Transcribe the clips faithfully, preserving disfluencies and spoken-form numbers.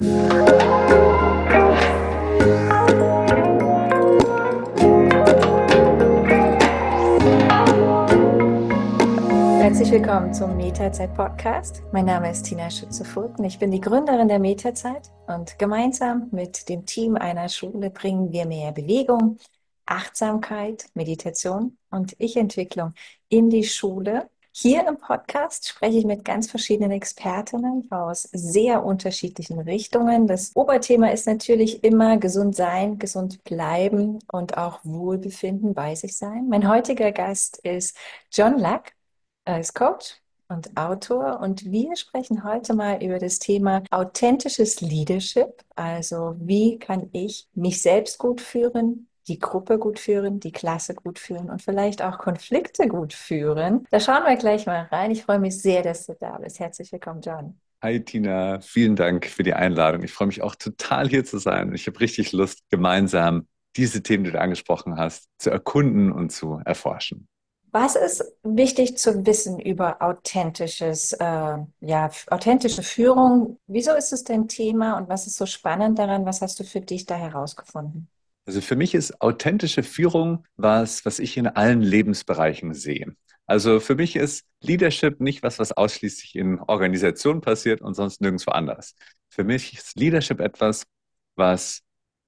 Herzlich willkommen zum Meta-Zeit-Podcast. Mein Name ist Tina Schütze-Vogt und ich bin die Gründerin der Meta-Zeit. Und gemeinsam mit dem Team einer Schule bringen wir mehr Bewegung, Achtsamkeit, Meditation und Ich-Entwicklung in die Schule. Hier im Podcast spreche ich mit ganz verschiedenen Expertinnen aus sehr unterschiedlichen Richtungen. Das Oberthema ist natürlich immer gesund sein, gesund bleiben und auch Wohlbefinden bei sich sein. Mein heutiger Gast ist John Lack. Er ist Coach und Autor und wir sprechen heute mal über das Thema authentisches Leadership. Also wie kann ich mich selbst gut führen, die Gruppe gut führen, die Klasse gut führen und vielleicht auch Konflikte gut führen. Da schauen wir gleich mal rein. Ich freue mich sehr, dass du da bist. Herzlich willkommen, John. Hi Tina, vielen Dank für die Einladung. Ich freue mich auch total hier zu sein. Ich habe richtig Lust, gemeinsam diese Themen, die du angesprochen hast, zu erkunden und zu erforschen. Was ist wichtig zu wissen über authentisches, äh, ja, authentische Führung? Wieso ist es dein Thema und was ist so spannend daran? Was hast du für dich da herausgefunden? Also für mich ist authentische Führung was, was ich in allen Lebensbereichen sehe. Also für mich ist Leadership nicht was, was ausschließlich in Organisationen passiert und sonst nirgendwo anders. Für mich ist Leadership etwas, was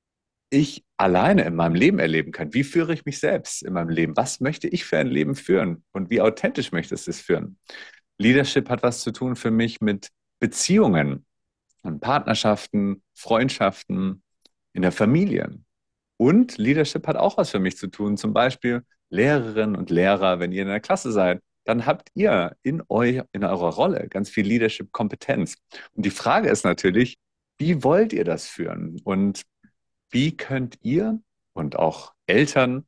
ich alleine in meinem Leben erleben kann. Wie führe ich mich selbst in meinem Leben? Was möchte ich für ein Leben führen? Und wie authentisch möchte ich es führen? Leadership hat was zu tun für mich mit Beziehungen und Partnerschaften, Freundschaften in der Familie. Und Leadership hat auch was für mich zu tun. Zum Beispiel Lehrerinnen und Lehrer, wenn ihr in einer Klasse seid, dann habt ihr in, eu in eurer Rolle ganz viel Leadership-Kompetenz. Und die Frage ist natürlich, wie wollt ihr das führen? Und wie könnt ihr und auch Eltern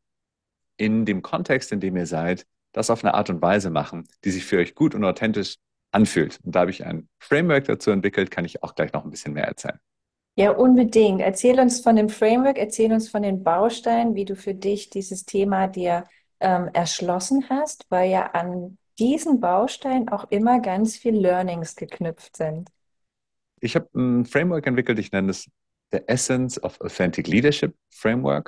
in dem Kontext, in dem ihr seid, das auf eine Art und Weise machen, die sich für euch gut und authentisch anfühlt? Und da habe ich ein Framework dazu entwickelt, kann ich auch gleich noch ein bisschen mehr erzählen. Ja, unbedingt. Erzähl uns von dem Framework, erzähl uns von den Bausteinen, wie du für dich dieses Thema dir ähm, erschlossen hast, weil ja an diesen Bausteinen auch immer ganz viel Learnings geknüpft sind. Ich habe ein Framework entwickelt, ich nenne es The Essence of Authentic Leadership Framework.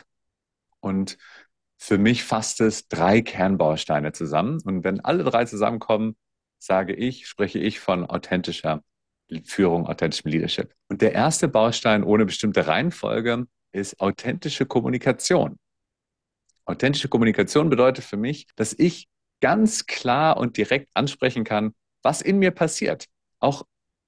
Und für mich fasst es drei Kernbausteine zusammen. Und wenn alle drei zusammenkommen, sage ich, spreche ich von authentischer Führung, authentischem Leadership. Und der erste Baustein ohne bestimmte Reihenfolge ist authentische Kommunikation. Authentische Kommunikation bedeutet für mich, dass ich ganz klar und direkt ansprechen kann, was in mir passiert. Auch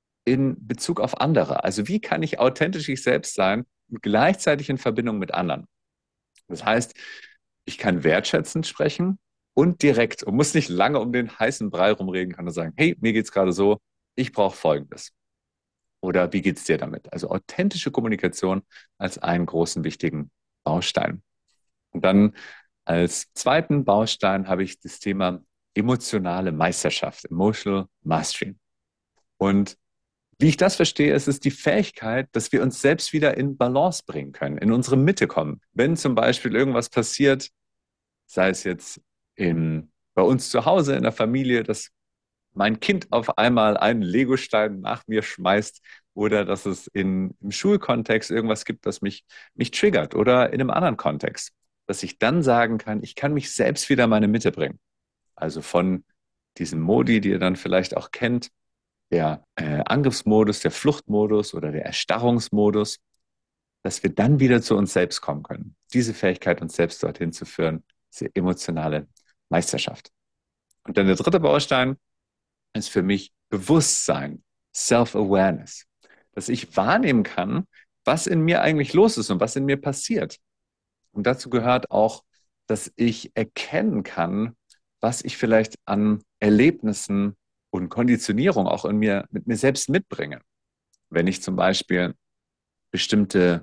in Bezug auf andere. Also wie kann ich authentisch ich selbst sein und gleichzeitig in Verbindung mit anderen? Das heißt, ich kann wertschätzend sprechen und direkt und muss nicht lange um den heißen Brei rumreden, kann nur sagen, hey, mir geht's gerade so, ich brauche Folgendes. Oder wie geht's dir damit? Also authentische Kommunikation als einen großen, wichtigen Baustein. Und dann als zweiten Baustein habe ich das Thema emotionale Meisterschaft, Emotional Mastery. Und wie ich das verstehe, ist es die Fähigkeit, dass wir uns selbst wieder in Balance bringen können, in unsere Mitte kommen. Wenn zum Beispiel irgendwas passiert, sei es jetzt in, bei uns zu Hause in der Familie, dass mein Kind auf einmal einen Legostein nach mir schmeißt oder dass es in, im Schulkontext irgendwas gibt, das mich, mich triggert oder in einem anderen Kontext, dass ich dann sagen kann, ich kann mich selbst wieder in meine Mitte bringen. Also von diesen Modi, die ihr dann vielleicht auch kennt, der äh, Angriffsmodus, der Fluchtmodus oder der Erstarrungsmodus, dass wir dann wieder zu uns selbst kommen können. Diese Fähigkeit, uns selbst dorthin zu führen, diese emotionale Meisterschaft. Und dann der dritte Baustein ist für mich Bewusstsein, Self-Awareness, dass ich wahrnehmen kann, was in mir eigentlich los ist und was in mir passiert. Und dazu gehört auch, dass ich erkennen kann, was ich vielleicht an Erlebnissen und Konditionierung auch in mir, mit mir selbst mitbringe. Wenn ich zum Beispiel bestimmte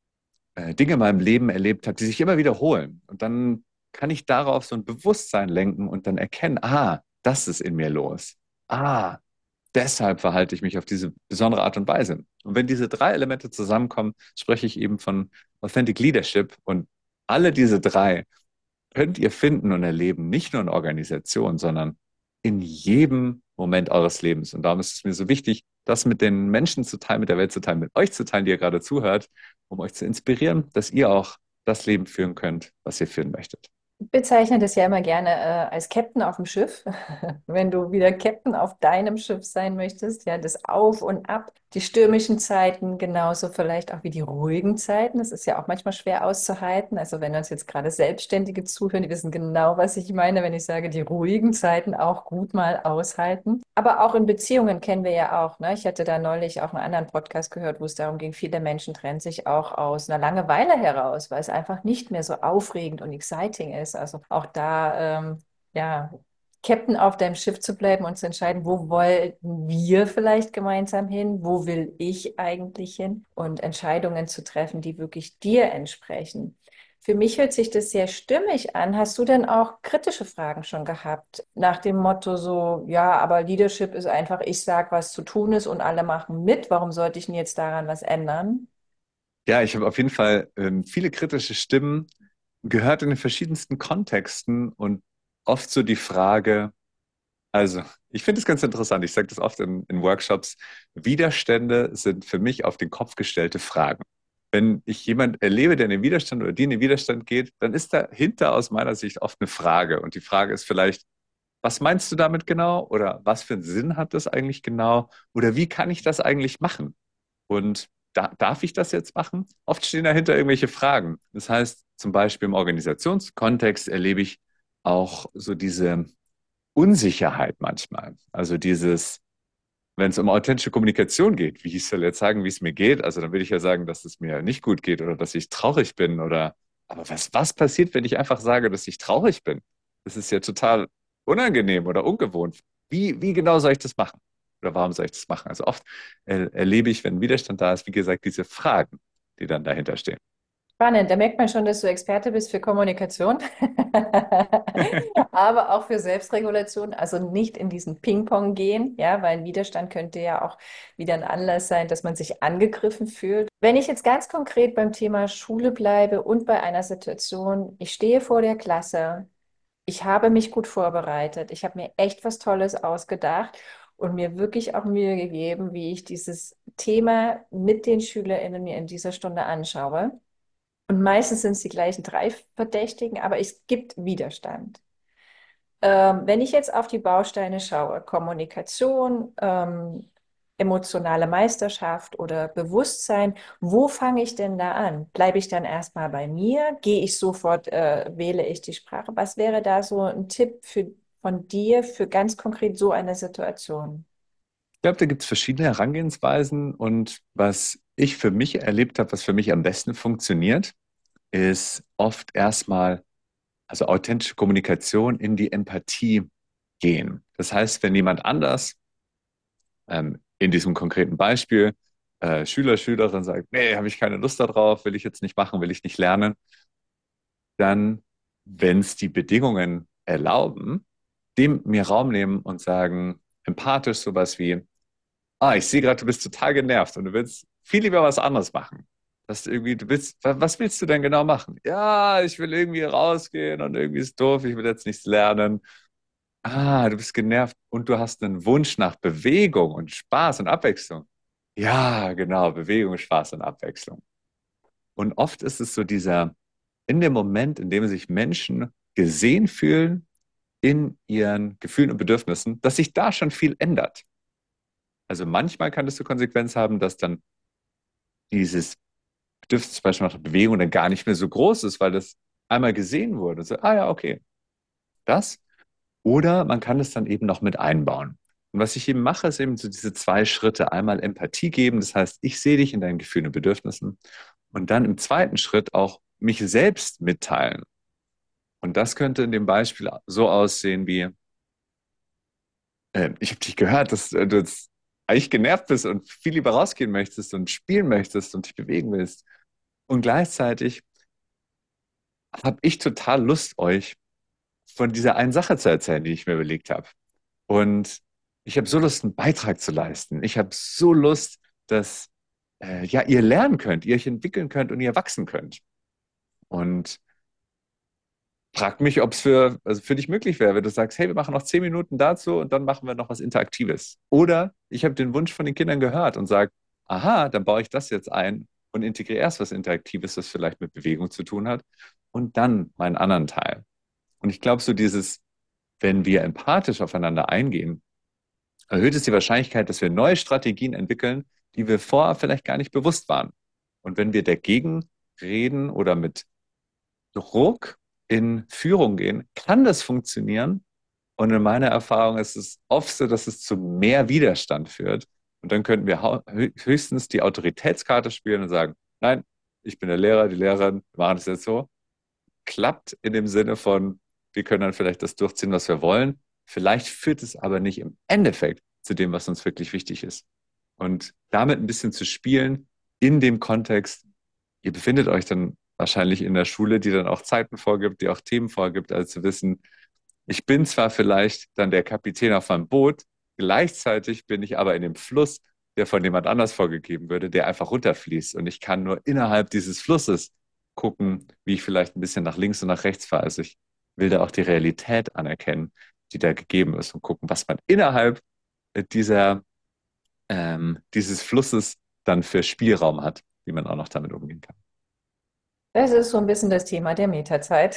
äh, Dinge in meinem Leben erlebt habe, die sich immer wiederholen. Und dann kann ich darauf so ein Bewusstsein lenken und dann erkennen, ah, das ist in mir los. Ah, deshalb verhalte ich mich auf diese besondere Art und Weise. Und wenn diese drei Elemente zusammenkommen, spreche ich eben von Authentic Leadership. Und alle diese drei könnt ihr finden und erleben, nicht nur in Organisationen, sondern in jedem Moment eures Lebens. Und darum ist es mir so wichtig, das mit den Menschen zu teilen, mit der Welt zu teilen, mit euch zu teilen, die ihr gerade zuhört, um euch zu inspirieren, dass ihr auch das Leben führen könnt, was ihr führen möchtet. Ich bezeichne das ja immer gerne äh, als Captain auf dem Schiff. Wenn du wieder Captain auf deinem Schiff sein möchtest, ja, das Auf und Ab, die stürmischen Zeiten, genauso vielleicht auch wie die ruhigen Zeiten. Das ist ja auch manchmal schwer auszuhalten. Also wenn uns jetzt gerade Selbstständige zuhören, die wissen genau, was ich meine, wenn ich sage, die ruhigen Zeiten auch gut mal aushalten. Aber auch in Beziehungen kennen wir ja auch, ne? Ich hatte da neulich auch einen anderen Podcast gehört, wo es darum ging, viele Menschen trennen sich auch aus einer Langeweile heraus, weil es einfach nicht mehr so aufregend und exciting ist. Also auch da, ähm, ja, Captain auf deinem Schiff zu bleiben und zu entscheiden, wo wollten wir vielleicht gemeinsam hin, wo will ich eigentlich hin und Entscheidungen zu treffen, die wirklich dir entsprechen. Für mich hört sich das sehr stimmig an. Hast du denn auch kritische Fragen schon gehabt? Nach dem Motto so, ja, aber Leadership ist einfach, ich sag, was zu tun ist und alle machen mit. Warum sollte ich denn jetzt daran was ändern? Ja, ich habe auf jeden Fall ähm, viele kritische Stimmen gehört in den verschiedensten Kontexten und oft so die Frage, also ich finde es ganz interessant, ich sage das oft in, in Workshops, Widerstände sind für mich auf den Kopf gestellte Fragen. Wenn ich jemanden erlebe, der in den Widerstand oder die in den Widerstand geht, dann ist dahinter aus meiner Sicht oft eine Frage. Und die Frage ist vielleicht, was meinst du damit genau? Oder was für einen Sinn hat das eigentlich genau? Oder wie kann ich das eigentlich machen? Und da, darf ich das jetzt machen? Oft stehen dahinter irgendwelche Fragen. Das heißt, zum Beispiel im Organisationskontext erlebe ich auch so diese Unsicherheit manchmal. Also dieses, wenn es um authentische Kommunikation geht, wie ich soll jetzt sagen, wie es mir geht, also dann würde ich ja sagen, dass es mir nicht gut geht oder dass ich traurig bin oder, aber was, was passiert, wenn ich einfach sage, dass ich traurig bin? Das ist ja total unangenehm oder ungewohnt. Wie, wie genau soll ich das machen? Oder warum soll ich das machen? Also oft er, erlebe ich, wenn Widerstand da ist, wie gesagt, diese Fragen, die dann dahinter stehen. Spannend, da merkt man schon, dass du Experte bist für Kommunikation, aber auch für Selbstregulation, also nicht in diesen Ping-Pong gehen, ja, weil Widerstand könnte ja auch wieder ein Anlass sein, dass man sich angegriffen fühlt. Wenn ich jetzt ganz konkret beim Thema Schule bleibe und bei einer Situation, ich stehe vor der Klasse, ich habe mich gut vorbereitet, ich habe mir echt was Tolles ausgedacht und mir wirklich auch Mühe gegeben, wie ich dieses Thema mit den SchülerInnen mir in dieser Stunde anschaue. Und meistens sind es die gleichen drei Verdächtigen, aber es gibt Widerstand. Ähm, wenn ich jetzt auf die Bausteine schaue, Kommunikation, ähm, emotionale Meisterschaft oder Bewusstsein, wo fange ich denn da an? Bleibe ich dann erstmal bei mir? Gehe ich sofort, äh, wähle ich die Sprache? Was wäre da so ein Tipp für, von dir für ganz konkret so eine Situation? Ich glaube, da gibt es verschiedene Herangehensweisen und was ich für mich erlebt habe, was für mich am besten funktioniert, ist oft erstmal, also authentische Kommunikation in die Empathie gehen. Das heißt, wenn jemand anders, ähm, in diesem konkreten Beispiel, äh, Schüler, Schülerin sagt, nee, habe ich keine Lust darauf, will ich jetzt nicht machen, will ich nicht lernen, dann, wenn es die Bedingungen erlauben, dem mir Raum nehmen und sagen, empathisch sowas wie, ah, ich sehe gerade, du bist total genervt und du willst viel lieber was anderes machen. Dass du irgendwie, du willst, wa- was willst du denn genau machen? Ja, ich will irgendwie rausgehen und irgendwie ist doof, ich will jetzt nichts lernen. Ah, du bist genervt und du hast einen Wunsch nach Bewegung und Spaß und Abwechslung. Ja, genau, Bewegung, Spaß und Abwechslung. Und oft ist es so dieser, in dem Moment, in dem sich Menschen gesehen fühlen in ihren Gefühlen und Bedürfnissen, dass sich da schon viel ändert. Also manchmal kann das zur Konsequenz haben, dass dann dieses Bedürfnis zum Beispiel nach Bewegung dann gar nicht mehr so groß ist, weil das einmal gesehen wurde. So, ah ja, okay, das. Oder man kann es dann eben noch mit einbauen. Und was ich eben mache, ist eben so diese zwei Schritte. Einmal Empathie geben, das heißt, ich sehe dich in deinen Gefühlen und Bedürfnissen. Und dann im zweiten Schritt auch mich selbst mitteilen. Und das könnte in dem Beispiel so aussehen wie, äh, ich habe dich gehört, dass äh, du jetzt eigentlich genervt bist und viel lieber rausgehen möchtest und spielen möchtest und dich bewegen willst. Und gleichzeitig habe ich total Lust, euch von dieser einen Sache zu erzählen, die ich mir überlegt habe. Und ich habe so Lust, einen Beitrag zu leisten. Ich habe so Lust, dass äh, ja, ihr lernen könnt, ihr euch entwickeln könnt und ihr wachsen könnt. Und frag mich, ob es für, also für dich möglich wäre, wenn du sagst, hey, wir machen noch zehn Minuten dazu und dann machen wir noch was Interaktives. Oder ich habe den Wunsch von den Kindern gehört und sage, aha, dann baue ich das jetzt ein und integriere erst was Interaktives, das vielleicht mit Bewegung zu tun hat und dann meinen anderen Teil. Und ich glaube, so dieses, wenn wir empathisch aufeinander eingehen, erhöht es die Wahrscheinlichkeit, dass wir neue Strategien entwickeln, die wir vorher vielleicht gar nicht bewusst waren. Und wenn wir dagegen reden oder mit Druck in Führung gehen, kann das funktionieren. Und in meiner Erfahrung ist es oft so, dass es zu mehr Widerstand führt. Und dann könnten wir höchstens die Autoritätskarte spielen und sagen, nein, ich bin der Lehrer, die Lehrerin, wir machen das jetzt so. Klappt in dem Sinne von, wir können dann vielleicht das durchziehen, was wir wollen. Vielleicht führt es aber nicht im Endeffekt zu dem, was uns wirklich wichtig ist. Und damit ein bisschen zu spielen in dem Kontext, ihr befindet euch dann wahrscheinlich in der Schule, die dann auch Zeiten vorgibt, die auch Themen vorgibt, also zu wissen, ich bin zwar vielleicht dann der Kapitän auf einem Boot, gleichzeitig bin ich aber in dem Fluss, der von jemand anders vorgegeben würde, der einfach runterfließt. Und ich kann nur innerhalb dieses Flusses gucken, wie ich vielleicht ein bisschen nach links und nach rechts fahre. Also ich will da auch die Realität anerkennen, die da gegeben ist und gucken, was man innerhalb dieser, ähm, dieses Flusses dann für Spielraum hat, wie man auch noch damit umgehen kann. Das ist so ein bisschen das Thema der Metazeit.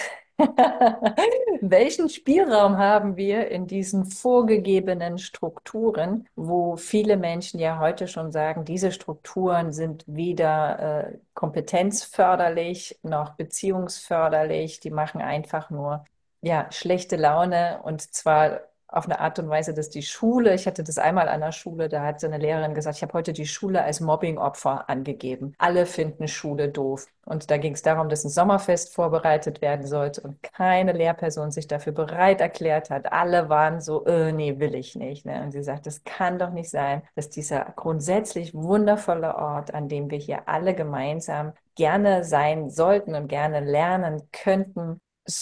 Welchen Spielraum haben wir in diesen vorgegebenen Strukturen, wo viele Menschen ja heute schon sagen, diese Strukturen sind weder äh, kompetenzförderlich noch beziehungsförderlich, die machen einfach nur ja, schlechte Laune und zwar auf eine Art und Weise, dass die Schule, ich hatte das einmal an der Schule, da hat so eine Lehrerin gesagt, ich habe heute die Schule als Mobbingopfer angegeben. Alle finden Schule doof. Und da ging es darum, dass ein Sommerfest vorbereitet werden sollte und keine Lehrperson sich dafür bereit erklärt hat. Alle waren so, äh, nee, will ich nicht. Ne? Und sie sagt, es kann doch nicht sein, dass dieser grundsätzlich wundervolle Ort, an dem wir hier alle gemeinsam gerne sein sollten und gerne lernen könnten,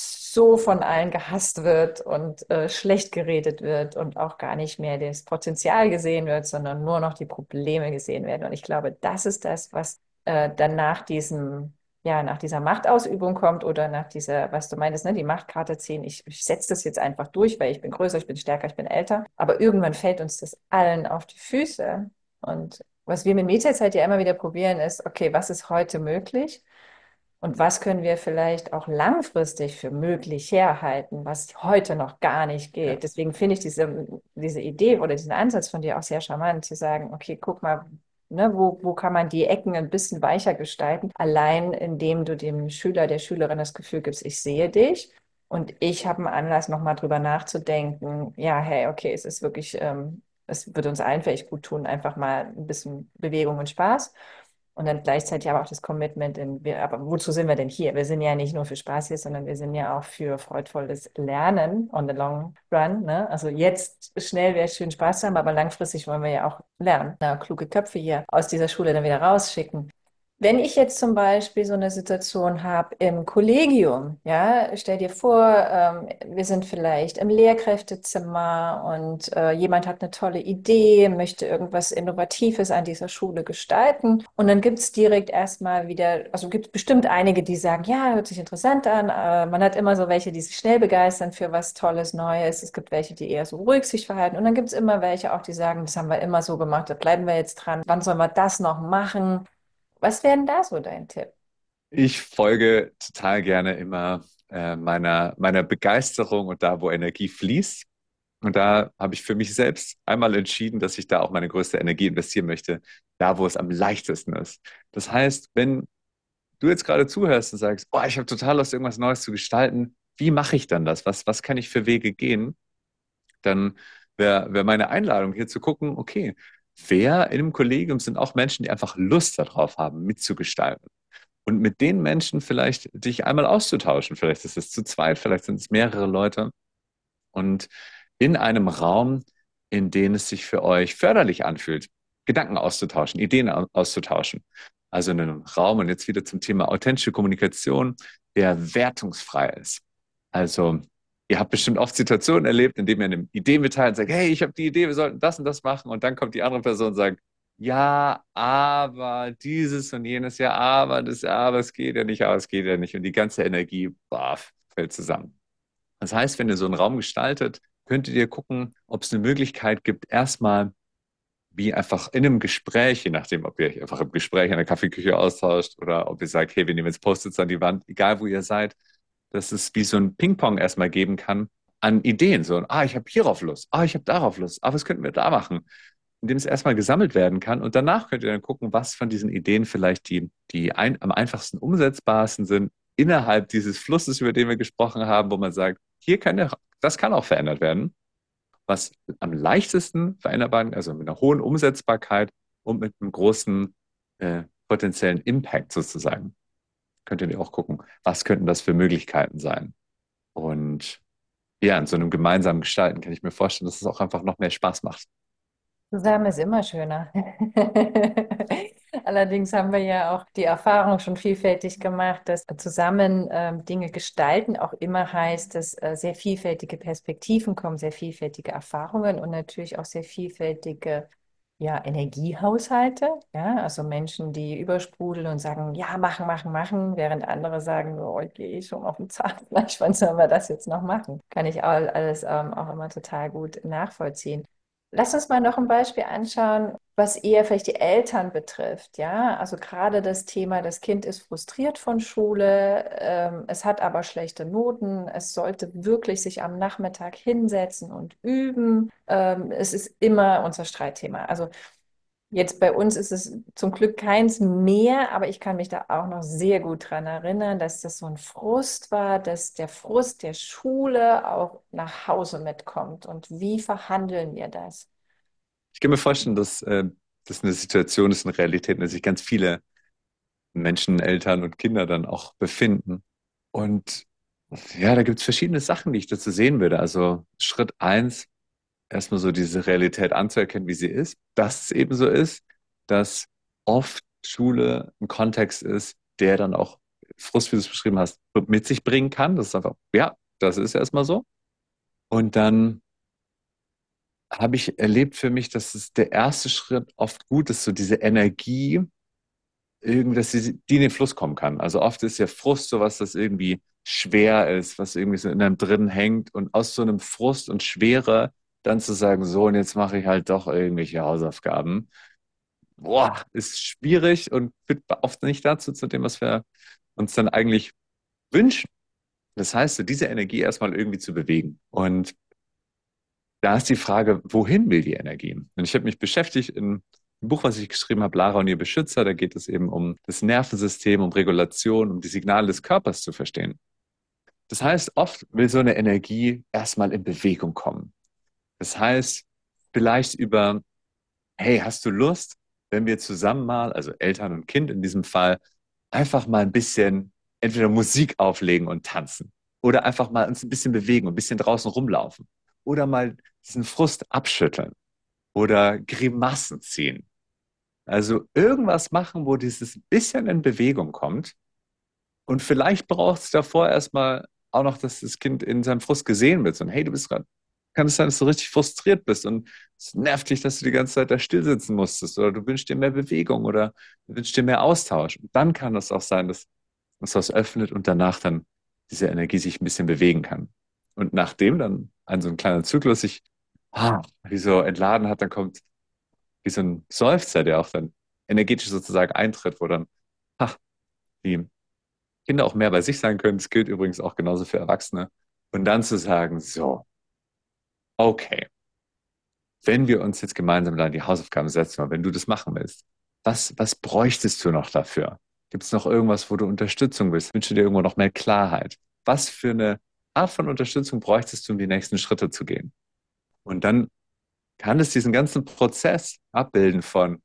so von allen gehasst wird und äh, schlecht geredet wird und auch gar nicht mehr das Potenzial gesehen wird, sondern nur noch die Probleme gesehen werden. Und ich glaube, das ist das, was äh, dann nach diesem, ja, nach dieser Machtausübung kommt oder nach dieser, was du meinst, ne, die Machtkarte ziehen. Ich, ich setze das jetzt einfach durch, weil ich bin größer, ich bin stärker, ich bin älter. Aber irgendwann fällt uns das allen auf die Füße. Und was wir mit Mieterzeit ja immer wieder probieren, ist, okay, was ist heute möglich? Und was können wir vielleicht auch langfristig für möglich herhalten, was heute noch gar nicht Ja. geht? Deswegen finde ich diese, diese Idee oder diesen Ansatz von dir auch sehr charmant, zu sagen, okay, guck mal, ne, wo, wo kann man die Ecken ein bisschen weicher gestalten? Allein indem du dem Schüler, der Schülerin das Gefühl gibst, ich sehe dich. Und ich habe einen Anlass, nochmal drüber nachzudenken, ja, hey, okay, es ist wirklich, ähm, es wird uns allen vielleicht gut tun, einfach mal ein bisschen Bewegung und Spaß. Und dann gleichzeitig aber auch das Commitment in, wir, aber wozu sind wir denn hier? Wir sind ja nicht nur für Spaß hier, sondern wir sind ja auch für freudvolles Lernen on the long run. Ne? Also jetzt schnell wäre es schön Spaß zu haben, aber langfristig wollen wir ja auch lernen. Na, kluge Köpfe hier aus dieser Schule dann wieder rausschicken. Wenn ich jetzt zum Beispiel so eine Situation habe im Kollegium, ja, stell dir vor, ähm, wir sind vielleicht im Lehrkräftezimmer und äh, jemand hat eine tolle Idee, möchte irgendwas Innovatives an dieser Schule gestalten und dann gibt es direkt erstmal wieder, also gibt es bestimmt einige, die sagen, ja, hört sich interessant an, äh, man hat immer so welche, die sich schnell begeistern für was Tolles, Neues, es gibt welche, die eher so ruhig sich verhalten und dann gibt es immer welche auch, die sagen, das haben wir immer so gemacht, da bleiben wir jetzt dran, wann sollen wir das noch machen? Was wäre denn da so dein Tipp? Ich folge total gerne immer äh, meiner, meiner Begeisterung und da, wo Energie fließt. Und da habe ich für mich selbst einmal entschieden, dass ich da auch meine größte Energie investieren möchte, da, wo es am leichtesten ist. Das heißt, wenn du jetzt gerade zuhörst und sagst, oh, ich habe total Lust, irgendwas Neues zu gestalten, wie mache ich dann das? Was, was kann ich für Wege gehen? Dann wäre wär meine Einladung hier zu gucken, okay, wer in einem Kollegium sind auch Menschen, die einfach Lust darauf haben, mitzugestalten. Und mit den Menschen vielleicht dich einmal auszutauschen. Vielleicht ist es zu zweit, vielleicht sind es mehrere Leute. Und in einem Raum, in dem es sich für euch förderlich anfühlt, Gedanken auszutauschen, Ideen auszutauschen. Also in einem Raum, und jetzt wieder zum Thema authentische Kommunikation, der wertungsfrei ist. Also ihr habt bestimmt oft Situationen erlebt, in denen ihr eine Idee mitteilt und sagt, hey, ich habe die Idee, wir sollten das und das machen. Und dann kommt die andere Person und sagt, ja, aber dieses und jenes, ja, aber das, aber es geht ja nicht, aber es geht ja nicht. Und die ganze Energie, boah, fällt zusammen. Das heißt, wenn ihr so einen Raum gestaltet, könntet ihr gucken, ob es eine Möglichkeit gibt, erstmal wie einfach in einem Gespräch, je nachdem, ob ihr euch einfach im Gespräch in der Kaffeeküche austauscht oder ob ihr sagt, hey, wir nehmen jetzt Post-its an die Wand, egal wo ihr seid, dass es wie so ein Ping-Pong erstmal geben kann an Ideen. So, ah, ich habe hierauf Lust, ah, ich habe darauf Lust, ah, was könnten wir da machen? Indem es erstmal gesammelt werden kann und danach könnt ihr dann gucken, was von diesen Ideen vielleicht die, die ein, am einfachsten umsetzbarsten sind innerhalb dieses Flusses, über den wir gesprochen haben, wo man sagt, hier kann der, das kann auch verändert werden, was am leichtesten veränderbar, also mit einer hohen Umsetzbarkeit und mit einem großen äh, potenziellen Impact sozusagen. Könnt ihr auch gucken, was könnten das für Möglichkeiten sein? Und ja, in so einem gemeinsamen Gestalten kann ich mir vorstellen, dass es auch einfach noch mehr Spaß macht. Zusammen ist immer schöner. Allerdings haben wir ja auch die Erfahrung schon vielfältig gemacht, dass zusammen ähm, Dinge gestalten auch immer heißt, dass äh, sehr vielfältige Perspektiven kommen, sehr vielfältige Erfahrungen und natürlich auch sehr vielfältige ja, Energiehaushalte. Ja, also Menschen, die übersprudeln und sagen, ja, machen, machen, machen, während andere sagen, oh, ich gehe eh schon auf den Zahnfleisch, wann sollen wir das jetzt noch machen? Kann ich all, alles ähm, auch immer total gut nachvollziehen. Lass uns mal noch ein Beispiel anschauen, was eher vielleicht die Eltern betrifft. Ja, also gerade das Thema, das Kind ist frustriert von Schule, ähm, es hat aber schlechte Noten, es sollte wirklich sich am Nachmittag hinsetzen und üben. Ähm, es ist immer unser Streitthema. Also jetzt bei uns ist es zum Glück keins mehr, aber ich kann mich da auch noch sehr gut dran erinnern, dass das so ein Frust war, dass der Frust der Schule auch nach Hause mitkommt. Und wie verhandeln wir das? Ich kann mir vorstellen, dass äh, das eine Situation ist, eine Realität, in der sich ganz viele Menschen, Eltern und Kinder dann auch befinden. Und ja, da gibt es verschiedene Sachen, die ich dazu sehen würde. Also Schritt eins, erstmal so diese Realität anzuerkennen, wie sie ist, dass es eben so ist, dass oft Schule ein Kontext ist, der dann auch Frust, wie du es beschrieben hast, mit sich bringen kann. Das ist einfach, ja, das ist erstmal so. Und dann habe ich erlebt für mich, dass es der erste Schritt oft gut ist, so diese Energie, irgendwie, dass sie, die in den Fluss kommen kann. Also oft ist ja Frust sowas, das irgendwie schwer ist, was irgendwie so in einem drin hängt und aus so einem Frust und Schwere dann zu sagen, so, und jetzt mache ich halt doch irgendwelche Hausaufgaben. Boah, ist schwierig und führt oft nicht dazu, zu dem, was wir uns dann eigentlich wünschen. Das heißt, so diese Energie erstmal irgendwie zu bewegen. Und da ist die Frage, wohin will die Energie? Und ich habe mich beschäftigt in einem Buch, was ich geschrieben habe, Lara und ihr Beschützer. Da geht es eben um das Nervensystem, um Regulation, um die Signale des Körpers zu verstehen. Das heißt, oft will so eine Energie erstmal in Bewegung kommen. Das heißt, vielleicht über, hey, hast du Lust, wenn wir zusammen mal, also Eltern und Kind in diesem Fall, einfach mal ein bisschen entweder Musik auflegen und tanzen oder einfach mal uns ein bisschen bewegen und ein bisschen draußen rumlaufen oder mal diesen Frust abschütteln oder Grimassen ziehen. Also irgendwas machen, wo dieses bisschen in Bewegung kommt. Und vielleicht braucht es davor erstmal auch noch, dass das Kind in seinem Frust gesehen wird. Und hey, du bist gerade, kann es sein, dass du richtig frustriert bist und es nervt dich, dass du die ganze Zeit da still sitzen musstest oder du wünschst dir mehr Bewegung oder du wünschst dir mehr Austausch. Und dann kann es auch sein, dass uns das öffnet und danach dann diese Energie sich ein bisschen bewegen kann. Und nachdem dann ein so ein kleiner Zyklus sich ah, wie so entladen hat, dann kommt wie so ein Seufzer, der auch dann energetisch sozusagen eintritt, wo dann ach, die Kinder auch mehr bei sich sein können. Das gilt übrigens auch genauso für Erwachsene. Und dann zu sagen, so, okay, wenn wir uns jetzt gemeinsam da an die Hausaufgaben setzen, wenn du das machen willst, was, was bräuchtest du noch dafür? Gibt es noch irgendwas, wo du Unterstützung willst? Wünsche dir irgendwo noch mehr Klarheit? Was für eine Art von Unterstützung bräuchtest du, um die nächsten Schritte zu gehen? Und dann kann es diesen ganzen Prozess abbilden von,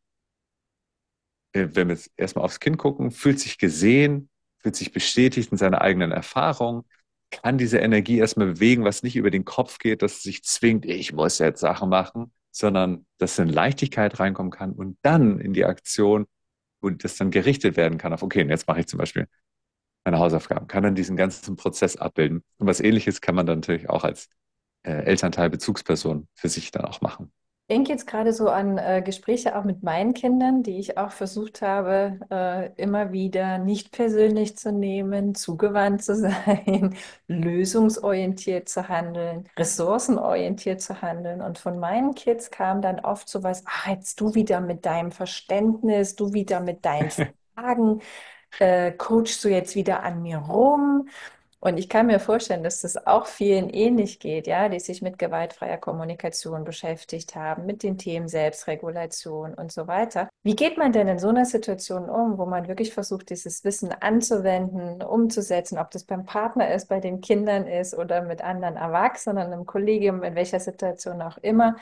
äh, wenn wir jetzt erstmal aufs Kind gucken, fühlt sich gesehen, fühlt sich bestätigt in seiner eigenen Erfahrung, kann diese Energie erstmal bewegen, was nicht über den Kopf geht, dass es sich zwingt, ich muss jetzt Sachen machen, sondern dass in Leichtigkeit reinkommen kann und dann in die Aktion, wo das dann gerichtet werden kann auf, okay, und jetzt mache ich zum Beispiel meine Hausaufgaben, kann dann diesen ganzen Prozess abbilden. Und was Ähnliches kann man dann natürlich auch als äh, Elternteil, Bezugsperson für sich dann auch machen. Ich denke jetzt gerade so an äh, Gespräche auch mit meinen Kindern, die ich auch versucht habe, äh, immer wieder nicht persönlich zu nehmen, zugewandt zu sein, lösungsorientiert zu handeln, ressourcenorientiert zu handeln. Und von meinen Kids kam dann oft sowas, ah, jetzt du wieder mit deinem Verständnis, du wieder mit deinen Fragen, äh, coachst du jetzt wieder an mir rum? Und ich kann mir vorstellen, dass das auch vielen ähnlich geht, ja, die sich mit gewaltfreier Kommunikation beschäftigt haben, mit den Themen Selbstregulation und so weiter. Wie geht man denn in so einer Situation um, wo man wirklich versucht, dieses Wissen anzuwenden, umzusetzen, ob das beim Partner ist, bei den Kindern ist oder mit anderen Erwachsenen im Kollegium, in welcher Situation auch immer,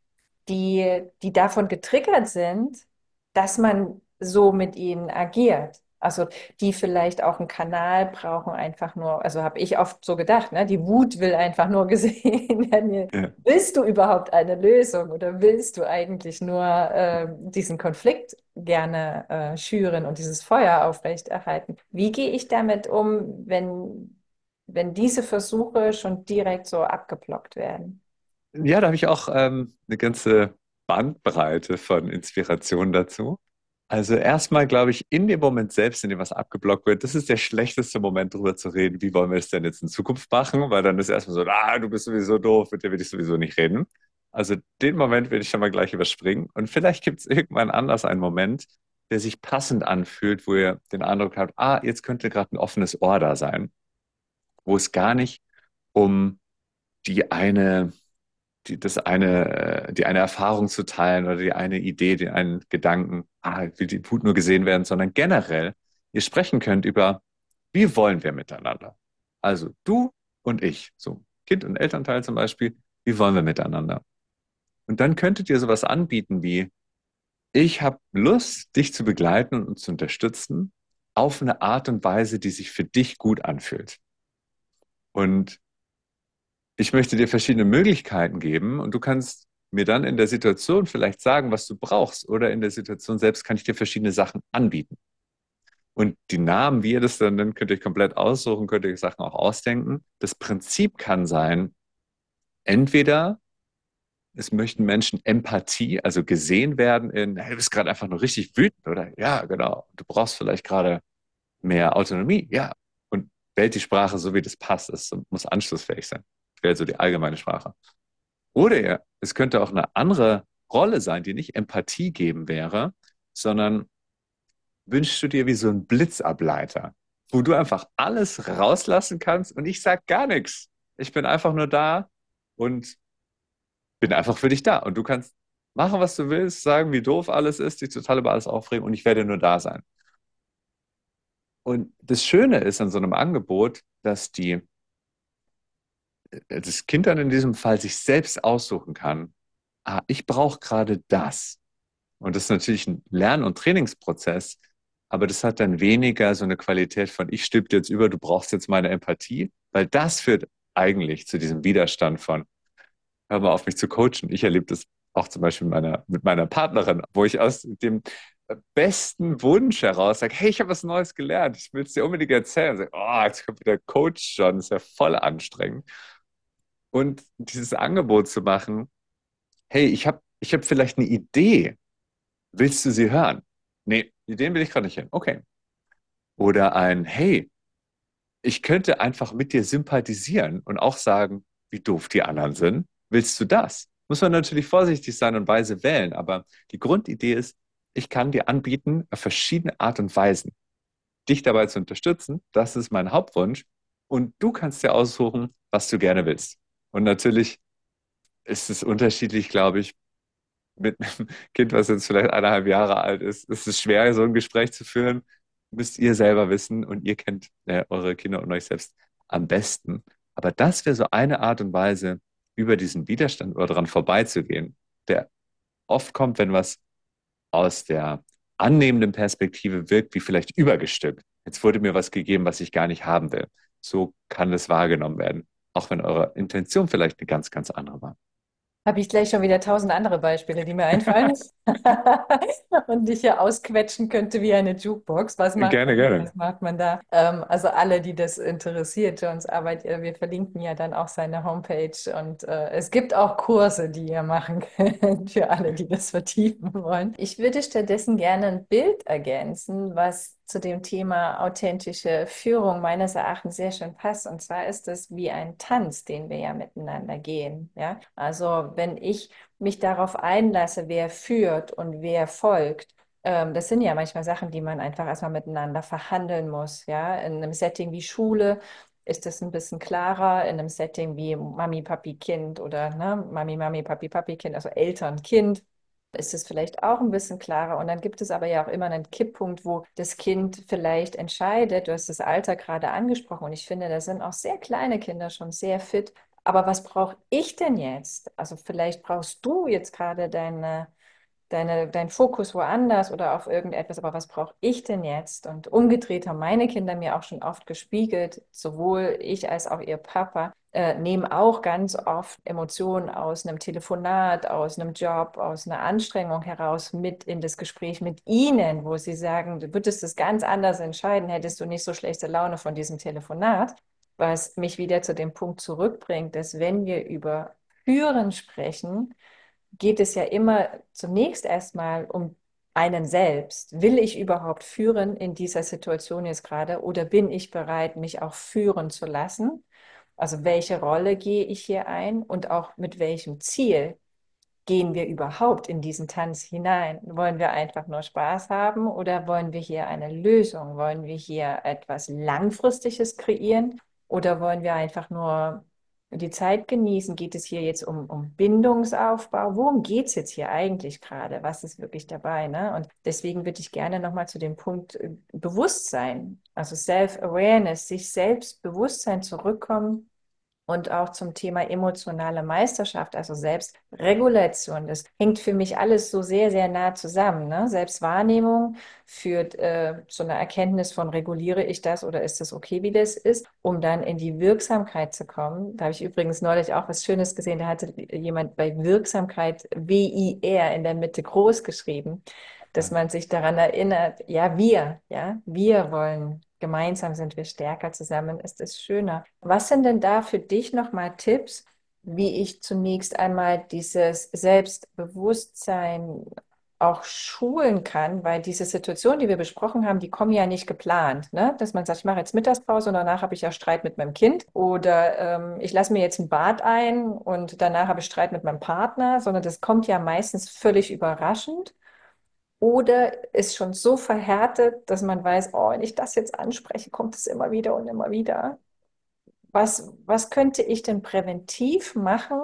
die, die davon getriggert sind, dass man so mit ihnen agiert. Also die vielleicht auch einen Kanal brauchen, einfach nur, also habe ich oft so gedacht, ne? Die Wut will einfach nur gesehen werden. Ja. Willst du überhaupt eine Lösung oder willst du eigentlich nur äh, diesen Konflikt gerne äh, schüren und dieses Feuer aufrechterhalten? Wie gehe ich damit um, wenn, wenn diese Versuche schon direkt so abgeblockt werden? Ja, da habe ich auch ähm, eine ganze Bandbreite von Inspirationen dazu. Also erstmal glaube ich, in dem Moment selbst, in dem was abgeblockt wird, das ist der schlechteste Moment, drüber zu reden, wie wollen wir es denn jetzt in Zukunft machen, weil dann ist erstmal so, ah, du bist sowieso doof, mit dir will ich sowieso nicht reden. Also den Moment will ich schon mal gleich überspringen. Und vielleicht gibt es irgendwann anders einen Moment, der sich passend anfühlt, wo ihr den Eindruck habt, ah, jetzt könnte gerade ein offenes Ohr da sein, wo es gar nicht um die eine die, das eine, äh, die eine Erfahrung zu teilen oder die eine Idee, den einen Gedanken, ah, will die Wut nur gesehen werden, sondern generell ihr sprechen könnt über, wie wollen wir miteinander? Also du und ich, so Kind und Elternteil zum Beispiel, wie wollen wir miteinander? Und dann könntet ihr sowas anbieten wie, ich habe Lust, dich zu begleiten und uns zu unterstützen auf eine Art und Weise, die sich für dich gut anfühlt. Und ich möchte dir verschiedene Möglichkeiten geben und du kannst mir dann in der Situation vielleicht sagen, was du brauchst. Oder in der Situation selbst kann ich dir verschiedene Sachen anbieten. Und die Namen, wie ihr das dann nennt, könnt ihr euch komplett aussuchen, könnt ihr euch Sachen auch ausdenken. Das Prinzip kann sein, entweder es möchten Menschen Empathie, also gesehen werden in, hey, du bist gerade einfach nur richtig wütend, oder? Ja, genau. Du brauchst vielleicht gerade mehr Autonomie. Ja. Und wählt die Sprache so, wie das passt. Es muss anschlussfähig sein. Wählt so die allgemeine Sprache. Oder ja, es könnte auch eine andere Rolle sein, die nicht Empathie geben wäre, sondern wünschst du dir wie so einen Blitzableiter, wo du einfach alles rauslassen kannst und ich sag gar nichts. Ich bin einfach nur da und bin einfach für dich da. Und du kannst machen, was du willst, sagen, wie doof alles ist, dich total über alles aufregen und ich werde nur da sein. Und das Schöne ist an so einem Angebot, dass die, das Kind dann in diesem Fall sich selbst aussuchen kann, ah, ich brauche gerade das. Und das ist natürlich ein Lern- und Trainingsprozess, aber das hat dann weniger so eine Qualität von, ich stülpe dir jetzt über, du brauchst jetzt meine Empathie, weil das führt eigentlich zu diesem Widerstand von, hör mal auf mich zu coachen. Ich erlebe das auch zum Beispiel mit meiner, mit meiner Partnerin, wo ich aus dem besten Wunsch heraus sage, hey, ich habe was Neues gelernt, ich will es dir unbedingt erzählen. Und sage, oh, jetzt kommt wieder Coach schon, das ist ja voll anstrengend. Und dieses Angebot zu machen, hey, ich habe ich hab vielleicht eine Idee, willst du sie hören? Nee, Ideen will ich gerade nicht hin. Okay. Oder ein, hey, ich könnte einfach mit dir sympathisieren und auch sagen, wie doof die anderen sind. Willst du das? Muss man natürlich vorsichtig sein und weise wählen, aber die Grundidee ist, ich kann dir anbieten, auf verschiedene Art und Weisen, dich dabei zu unterstützen. Das ist mein Hauptwunsch. Und du kannst dir aussuchen, was du gerne willst. Und natürlich ist es unterschiedlich, glaube ich, mit einem Kind, was jetzt vielleicht eineinhalb Jahre alt ist, ist es schwer, so ein Gespräch zu führen. Müsst ihr selber wissen und ihr kennt äh, eure Kinder und euch selbst am besten. Aber das wäre so eine Art und Weise, über diesen Widerstand oder daran vorbeizugehen, der oft kommt, wenn was aus der annehmenden Perspektive wirkt, wie vielleicht übergestülpt. Jetzt wurde mir was gegeben, was ich gar nicht haben will. So kann es wahrgenommen werden, auch wenn eure Intention vielleicht eine ganz, ganz andere war. Habe ich gleich schon wieder tausend andere Beispiele, die mir einfallen und dich hier ausquetschen könnte wie eine Jukebox. Was macht Gerne, man da? gerne. Was macht man da? Ähm, also alle, die das interessiert, Johns Arbeit, äh, wir verlinken ja dann auch seine Homepage und äh, es gibt auch Kurse, die ihr machen könnt für alle, die das vertiefen wollen. Ich würde stattdessen gerne ein Bild ergänzen, was zu dem Thema authentische Führung meines Erachtens sehr schön passt. Und zwar ist es wie ein Tanz, den wir ja miteinander gehen. Ja, also wenn ich mich darauf einlasse, wer führt und wer folgt, ähm, das sind ja manchmal Sachen, die man einfach erstmal miteinander verhandeln muss. Ja, in einem Setting wie Schule ist es ein bisschen klarer, in einem Setting wie Mami, Papi, Kind oder ne, Mami, Mami, Papi, Papi, Kind, also Eltern, Kind ist es vielleicht auch ein bisschen klarer. Und dann gibt es aber ja auch immer einen Kipppunkt, wo das Kind vielleicht entscheidet. Du hast das Alter gerade angesprochen und ich finde, da sind auch sehr kleine Kinder schon sehr fit. Aber was brauche ich denn jetzt? Also vielleicht brauchst du jetzt gerade deine deine, dein Fokus woanders oder auf irgendetwas, aber was brauche ich denn jetzt? Und umgedreht haben meine Kinder mir auch schon oft gespiegelt, sowohl ich als auch ihr Papa, äh, nehmen auch ganz oft Emotionen aus einem Telefonat, aus einem Job, aus einer Anstrengung heraus mit in das Gespräch mit ihnen, wo sie sagen, du würdest es ganz anders entscheiden, hättest du nicht so schlechte Laune von diesem Telefonat, was mich wieder zu dem Punkt zurückbringt, dass wenn wir über Führen sprechen, geht es ja immer zunächst erstmal um einen selbst. Will ich überhaupt führen in dieser Situation jetzt gerade oder bin ich bereit, mich auch führen zu lassen? Also welche Rolle gehe ich hier ein und auch mit welchem Ziel gehen wir überhaupt in diesen Tanz hinein? Wollen wir einfach nur Spaß haben oder wollen wir hier eine Lösung? Wollen wir hier etwas Langfristiges kreieren oder wollen wir einfach nur die Zeit genießen? Geht es hier jetzt um, um Bindungsaufbau? Worum geht es jetzt hier eigentlich gerade? Was ist wirklich dabei? Ne? Und deswegen würde ich gerne nochmal zu dem Punkt äh, Bewusstsein, also Self-Awareness, sich Selbstbewusstsein zurückkommen und auch zum Thema emotionale Meisterschaft, also Selbstregulation. Das hängt für mich alles so sehr, sehr nah zusammen. Ne? Selbstwahrnehmung führt äh, zu einer Erkenntnis von, reguliere ich das oder ist das okay, wie das ist, um dann in die Wirksamkeit zu kommen. Da habe ich übrigens neulich auch was Schönes gesehen. Da hatte jemand bei Wirksamkeit W I R in der Mitte groß geschrieben, dass man sich daran erinnert, ja, wir, ja, wir wollen. Gemeinsam sind wir stärker, zusammen ist es schöner. Was sind denn da für dich nochmal Tipps, wie ich zunächst einmal dieses Selbstbewusstsein auch schulen kann? Weil diese Situationen, die wir besprochen haben, die kommen ja nicht geplant, ne? Dass man sagt, ich mache jetzt Mittagspause und danach habe ich ja Streit mit meinem Kind oder ähm, ich lasse mir jetzt ein Bad ein und danach habe ich Streit mit meinem Partner, sondern das kommt ja meistens völlig überraschend. Oder ist schon so verhärtet, dass man weiß, oh, wenn ich das jetzt anspreche, kommt es immer wieder und immer wieder. Was, was könnte ich denn präventiv machen,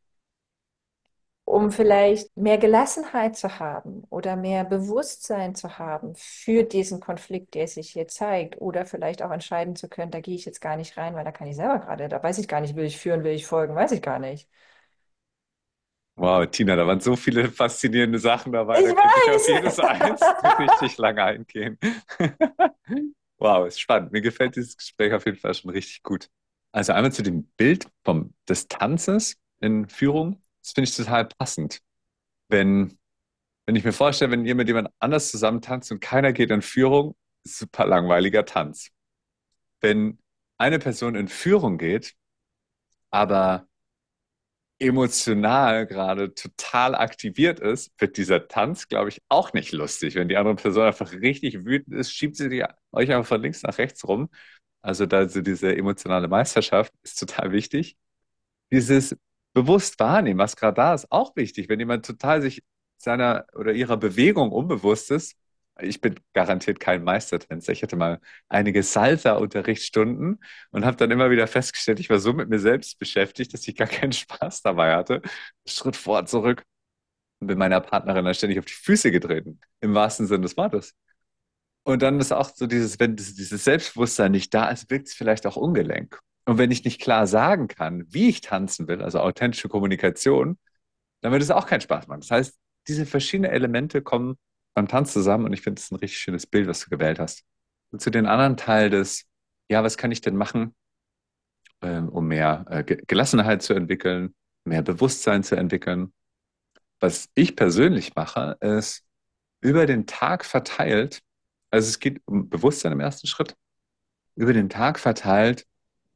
um vielleicht mehr Gelassenheit zu haben oder mehr Bewusstsein zu haben für diesen Konflikt, der sich hier zeigt? Oder vielleicht auch entscheiden zu können, da gehe ich jetzt gar nicht rein, weil da kann ich selber gerade, da weiß ich gar nicht, will ich führen, will ich folgen, weiß ich gar nicht. Wow, Tina, da waren so viele faszinierende Sachen dabei, Ich da könnte ich auf weiß. jedes einzelne richtig lange eingehen. Wow, ist spannend. Mir gefällt dieses Gespräch auf jeden Fall schon richtig gut. Also einmal zu dem Bild vom, des Tanzes in Führung. Das finde ich total passend. Wenn, wenn ich mir vorstelle, wenn ihr mit jemand anders zusammen tanzt und keiner geht in Führung, super langweiliger Tanz. Wenn eine Person in Führung geht, aber emotional gerade total aktiviert ist, wird dieser Tanz, glaube ich, auch nicht lustig. Wenn die andere Person einfach richtig wütend ist, schiebt sie die, euch einfach von links nach rechts rum. Also da so diese emotionale Meisterschaft ist total wichtig. Dieses bewusst wahrnehmen, was gerade da ist, auch wichtig. Wenn jemand total sich seiner oder ihrer Bewegung unbewusst ist, ich bin garantiert kein Meistertänzer. Ich hatte mal einige Salsa-Unterrichtsstunden und habe dann immer wieder festgestellt, ich war so mit mir selbst beschäftigt, dass ich gar keinen Spaß dabei hatte. Schritt vor, zurück und bin meiner Partnerin dann ständig auf die Füße getreten, im wahrsten Sinne des Wortes. Und dann ist auch so dieses, wenn das, dieses Selbstbewusstsein nicht da ist, wirkt es vielleicht auch ungelenk. Und wenn ich nicht klar sagen kann, wie ich tanzen will, also authentische Kommunikation, dann wird es auch keinen Spaß machen. Das heißt, diese verschiedenen Elemente kommen beim Tanz zusammen und ich finde, das ist ein richtig schönes Bild, was du gewählt hast. Und zu den anderen Teil des, ja, was kann ich denn machen, ähm, um mehr äh, Ge- Gelassenheit zu entwickeln? mehr Bewusstsein zu entwickeln. Was ich persönlich mache, ist über den Tag verteilt, also es geht um Bewusstsein im ersten Schritt, über den Tag verteilt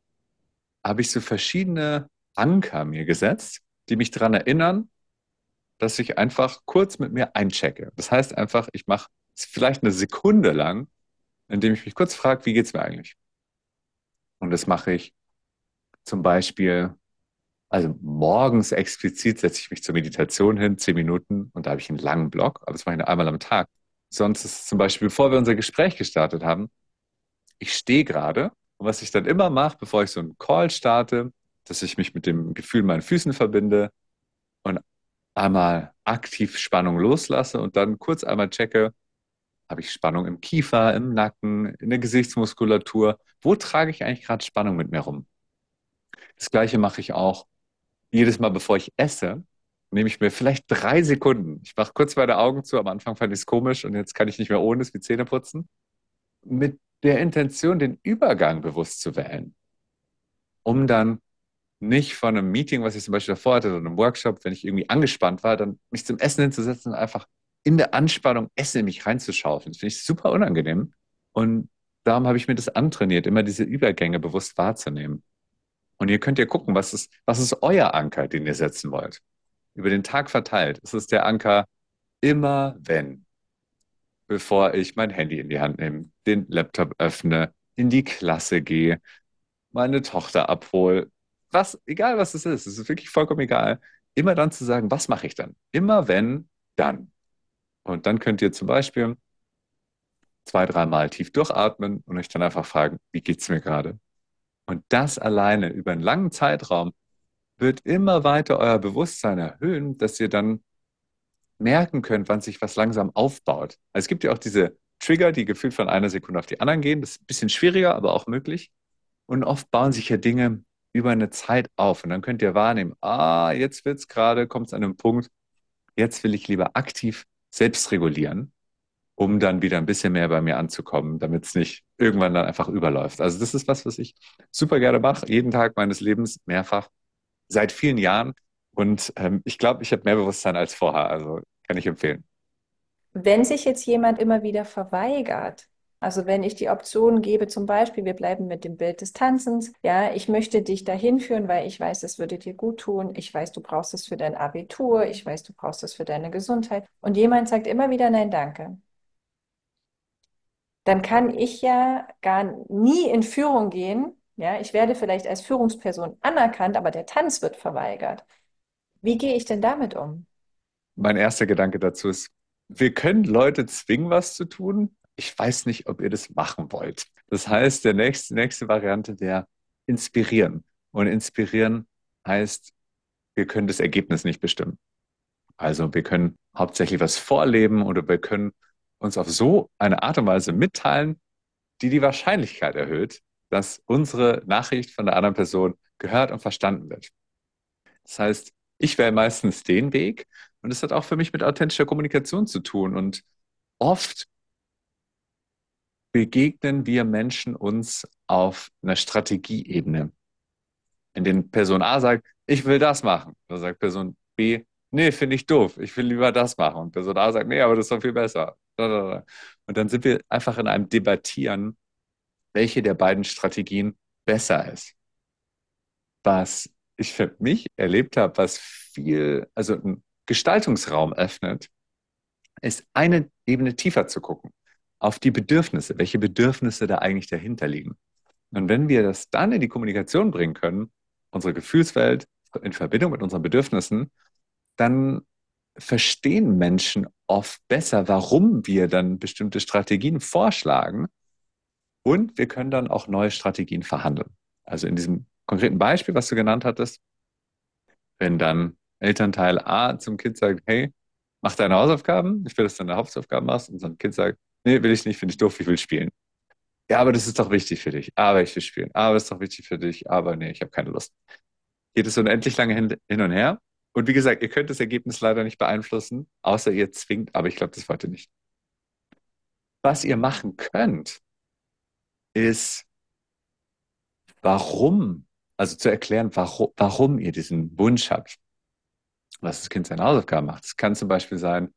habe ich so verschiedene Anker mir gesetzt, die mich daran erinnern, dass ich einfach kurz mit mir einchecke. Das heißt einfach, ich mache es vielleicht eine Sekunde lang, indem ich mich kurz frage, wie geht's mir eigentlich? Und das mache ich zum Beispiel, also morgens explizit setze ich mich zur Meditation hin, zehn Minuten, und da habe ich einen langen Block, aber das mache ich nur einmal am Tag. Sonst ist es zum Beispiel, bevor wir unser Gespräch gestartet haben, ich stehe gerade, und was ich dann immer mache, bevor ich so einen Call starte, dass ich mich mit dem Gefühl meinen Füßen verbinde und einmal aktiv Spannung loslasse und dann kurz einmal checke, habe ich Spannung im Kiefer, im Nacken, in der Gesichtsmuskulatur? Wo trage ich eigentlich gerade Spannung mit mir rum? Das Gleiche mache ich auch jedes Mal, bevor ich esse, nehme ich mir vielleicht drei Sekunden. Ich mache kurz meine Augen zu. Am Anfang fand ich es komisch und jetzt kann ich nicht mehr ohne es wie Zähne putzen. Mit der Intention, den Übergang bewusst zu wählen, um dann nicht von einem Meeting, was ich zum Beispiel davor hatte, oder einem Workshop, wenn ich irgendwie angespannt war, dann mich zum Essen hinzusetzen und einfach in der Anspannung Essen in mich reinzuschaufeln. Das finde ich super unangenehm. Und darum habe ich mir das antrainiert, immer diese Übergänge bewusst wahrzunehmen. Und ihr könnt ja gucken, was ist, was ist euer Anker, den ihr setzen wollt. Über den Tag verteilt. Ist es der Anker immer wenn, bevor ich mein Handy in die Hand nehme, den Laptop öffne, in die Klasse gehe, meine Tochter abhole, was, egal was es ist, es ist wirklich vollkommen egal, immer dann zu sagen, was mache ich dann? Immer wenn, dann. Und dann könnt ihr zum Beispiel zwei, dreimal tief durchatmen und euch dann einfach fragen, wie geht's mir gerade? Und das alleine über einen langen Zeitraum wird immer weiter euer Bewusstsein erhöhen, dass ihr dann merken könnt, wann sich was langsam aufbaut. Also es gibt ja auch diese Trigger, die gefühlt von einer Sekunde auf die anderen gehen. Das ist ein bisschen schwieriger, aber auch möglich. Und oft bauen sich ja Dinge über eine Zeit auf. Und dann könnt ihr wahrnehmen, ah, jetzt wird's gerade, kommt es an einem Punkt, jetzt will ich lieber aktiv selbst regulieren, um dann wieder ein bisschen mehr bei mir anzukommen, damit es nicht irgendwann dann einfach überläuft. Also das ist was, was ich super gerne mache, jeden Tag meines Lebens mehrfach, seit vielen Jahren. Und ähm, ich glaube, ich habe mehr Bewusstsein als vorher. Also kann ich empfehlen. Wenn sich jetzt jemand immer wieder verweigert, also wenn ich die Option gebe, zum Beispiel, wir bleiben mit dem Bild des Tanzens, ja, ich möchte dich dahin führen, weil ich weiß, das würde dir gut tun, ich weiß, du brauchst es für dein Abitur, ich weiß, du brauchst es für deine Gesundheit, und jemand sagt immer wieder nein, danke, dann kann ich ja gar nie in Führung gehen, ja, ich werde vielleicht als Führungsperson anerkannt, aber der Tanz wird verweigert. Wie gehe ich denn damit um? Mein erster Gedanke dazu ist, wir können Leute zwingen, was zu tun. Ich weiß nicht, ob ihr das machen wollt. Das heißt, der nächste, nächste Variante wäre inspirieren. Und inspirieren heißt, wir können das Ergebnis nicht bestimmen. Also wir können hauptsächlich was vorleben oder wir können uns auf so eine Art und Weise mitteilen, die die Wahrscheinlichkeit erhöht, dass unsere Nachricht von der anderen Person gehört und verstanden wird. Das heißt, ich wähle meistens den Weg, und es hat auch für mich mit authentischer Kommunikation zu tun. Und oft begegnen wir Menschen uns auf einer Strategieebene, in denen Person A sagt, ich will das machen. Da sagt Person B, nee, finde ich doof, ich will lieber das machen. Und Person A sagt, nee, aber das ist doch viel besser. Und dann sind wir einfach in einem Debattieren, welche der beiden Strategien besser ist. Was ich für mich erlebt habe, was viel, also einen Gestaltungsraum öffnet, ist eine Ebene tiefer zu gucken, auf die Bedürfnisse, welche Bedürfnisse da eigentlich dahinter liegen. Und wenn wir das dann in die Kommunikation bringen können, unsere Gefühlswelt in Verbindung mit unseren Bedürfnissen, dann verstehen Menschen oft besser, warum wir dann bestimmte Strategien vorschlagen, und wir können dann auch neue Strategien verhandeln. Also in diesem konkreten Beispiel, was du genannt hattest, wenn dann Elternteil A zum Kind sagt, hey, mach deine Hausaufgaben, ich will, dass du deine Hausaufgaben machst, und so ein Kind sagt, nee, will ich nicht, finde ich doof, ich will spielen. Ja, aber das ist doch wichtig für dich. Aber ich will spielen. Aber das ist doch wichtig für dich. Aber nee, ich habe keine Lust. Geht es unendlich lange hin, hin und her. Und wie gesagt, ihr könnt das Ergebnis leider nicht beeinflussen, außer ihr zwingt, aber ich glaube, das wollt ihr nicht. Was ihr machen könnt, ist, warum? Also zu erklären, warum, warum ihr diesen Wunsch habt, dass das Kind seine Hausaufgaben macht. Es kann zum Beispiel sein,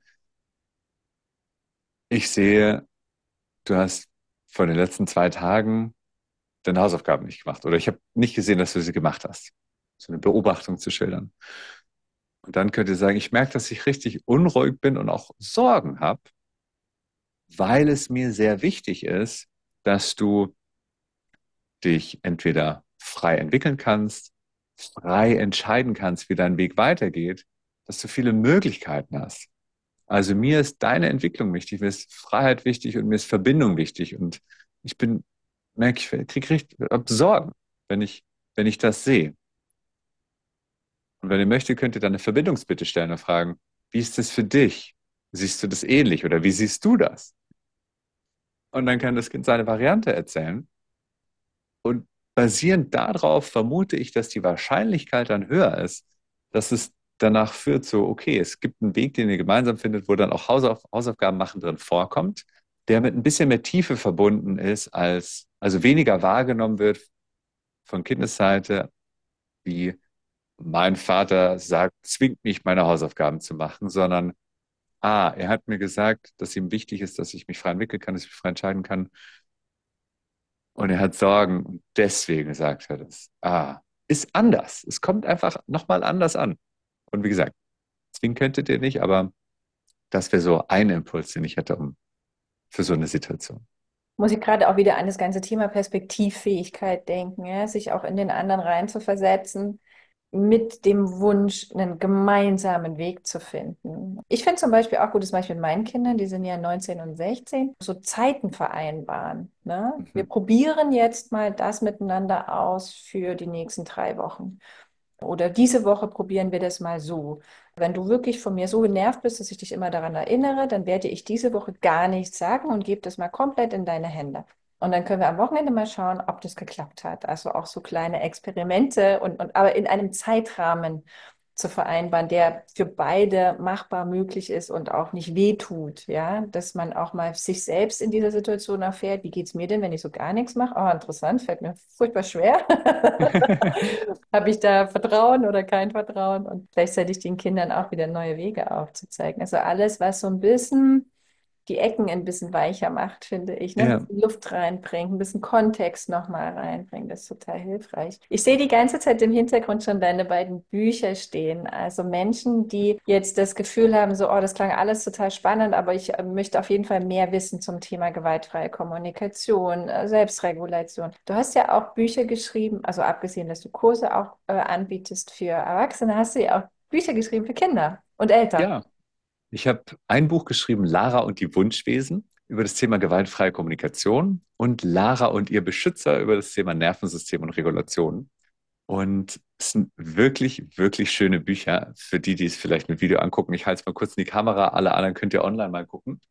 ich sehe, du hast von den letzten zwei Tagen deine Hausaufgaben nicht gemacht oder ich habe nicht gesehen, dass du sie gemacht hast. So eine Beobachtung zu schildern. Und dann könnt ihr sagen, ich merke, dass ich richtig unruhig bin und auch Sorgen habe, weil es mir sehr wichtig ist, dass du dich entweder frei entwickeln kannst, frei entscheiden kannst, wie dein Weg weitergeht, dass du viele Möglichkeiten hast. Also mir ist deine Entwicklung wichtig, mir ist Freiheit wichtig und mir ist Verbindung wichtig. Und ich bin, merke ich, kriege richtig hab Sorgen, wenn ich, wenn ich das sehe. Und wenn ihr möchtet, könnt ihr dann eine Verbindungsbitte stellen und fragen, wie ist das für dich? Siehst du das ähnlich oder wie siehst du das? Und dann kann das Kind seine Variante erzählen. Und basierend darauf vermute ich, dass die Wahrscheinlichkeit dann höher ist, dass es danach führt, so, okay, es gibt einen Weg, den ihr gemeinsam findet, wo dann auch Hausauf Hausaufgaben machen drin vorkommt, der mit ein bisschen mehr Tiefe verbunden ist, als, also weniger wahrgenommen wird von Kindesseite, wie mein Vater sagt, zwingt mich, meine Hausaufgaben zu machen, sondern, ah, er hat mir gesagt, dass ihm wichtig ist, dass ich mich frei entwickeln kann, dass ich mich frei entscheiden kann. Und er hat Sorgen und deswegen sagt er das. Ah, ist anders. Es kommt einfach nochmal anders an. Und wie gesagt, zwingen könntet ihr nicht, aber das wäre so ein Impuls, den ich hätte, um für so eine Situation. Muss ich gerade auch wieder an das ganze Thema Perspektivfähigkeit denken, ja? Sich auch in den anderen reinzuversetzen, mit dem Wunsch, einen gemeinsamen Weg zu finden. Ich finde zum Beispiel auch gut, das mache ich mit meinen Kindern, die sind ja neunzehn und sechzehn, so Zeiten vereinbaren. Ne? Wir Mhm. probieren jetzt mal das miteinander aus für die nächsten drei Wochen. Oder diese Woche probieren wir das mal so. Wenn du wirklich von mir so genervt bist, dass ich dich immer daran erinnere, dann werde ich diese Woche gar nichts sagen und gebe das mal komplett in deine Hände. Und dann können wir am Wochenende mal schauen, ob das geklappt hat. Also auch so kleine Experimente und, und aber in einem Zeitrahmen zu vereinbaren, der für beide machbar möglich ist und auch nicht wehtut, ja, dass man auch mal sich selbst in dieser Situation erfährt, wie geht es mir denn, wenn ich so gar nichts mache? Oh, interessant, fällt mir furchtbar schwer. Habe ich da Vertrauen oder kein Vertrauen? Und gleichzeitig den Kindern auch wieder neue Wege aufzuzeigen. Also alles, was so ein bisschen die Ecken ein bisschen weicher macht, finde ich. Ne? Ein Ja, bisschen Luft reinbringt, ein bisschen Kontext nochmal reinbringt. Das ist total hilfreich. Ich sehe die ganze Zeit im Hintergrund schon deine beiden Bücher stehen. Also Menschen, die jetzt das Gefühl haben, so, oh, das klang alles total spannend, aber ich äh, möchte auf jeden Fall mehr wissen zum Thema gewaltfreie Kommunikation, äh, Selbstregulation. Du hast ja auch Bücher geschrieben, also abgesehen, dass du Kurse auch äh, anbietest für Erwachsene, hast du ja auch Bücher geschrieben für Kinder und Eltern. ja. Ich habe ein Buch geschrieben, Lara und die Wunschwesen, über das Thema gewaltfreie Kommunikation und Lara und ihr Beschützer über das Thema Nervensystem und Regulation. Und es sind wirklich, wirklich schöne Bücher für die, die es vielleicht mit Video angucken. Ich halte es mal kurz in die Kamera, alle anderen könnt ihr online mal gucken.